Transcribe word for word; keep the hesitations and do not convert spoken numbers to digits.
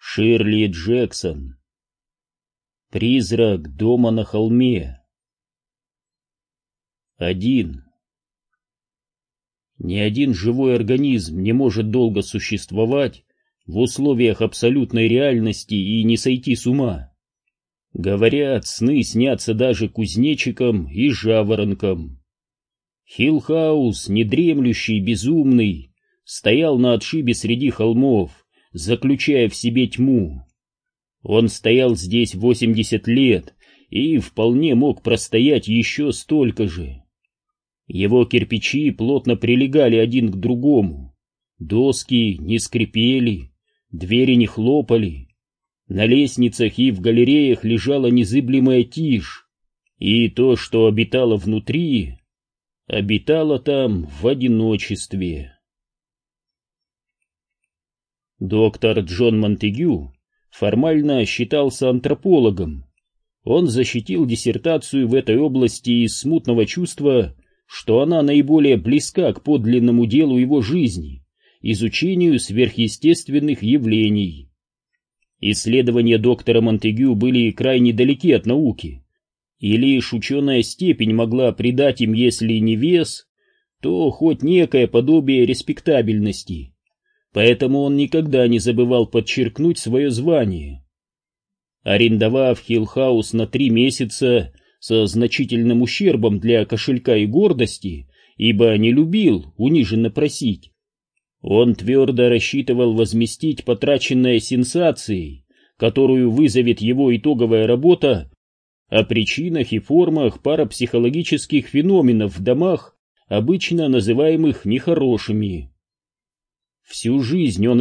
Ширли Джексон. Призрак дома на холме. Один. Ни один живой организм не может долго существовать в условиях абсолютной реальности и не сойти с ума. Говорят, сны снятся даже кузнечикам и жаворонкам. Хилл-хаус, недремлющий, безумный, стоял на отшибе среди холмов, заключая в себе тьму. Он стоял здесь восемьдесят лет и вполне мог простоять еще столько же. Его кирпичи плотно прилегали один к другому, доски не скрипели, двери не хлопали, на лестницах и в галереях лежала незыблемая тишь, и то, что обитало внутри, обитало там в одиночестве. Доктор Джон Монтегю формально считался антропологом. Он защитил диссертацию в этой области из смутного чувства, что она наиболее близка к подлинному делу его жизни, изучению сверхъестественных явлений. Исследования доктора Монтегю были крайне далеки от науки, и лишь ученая степень могла придать им, если не вес, то хоть некое подобие респектабельности. Поэтому он никогда не забывал подчеркнуть свое звание. Арендовав Хилл-хаус на три месяца со значительным ущербом для кошелька и гордости, ибо не любил униженно просить, он твердо рассчитывал возместить потраченное сенсацией, которую вызовет его итоговая работа о причинах и формах парапсихологических феноменов в домах, обычно называемых нехорошими. Всю жизнь он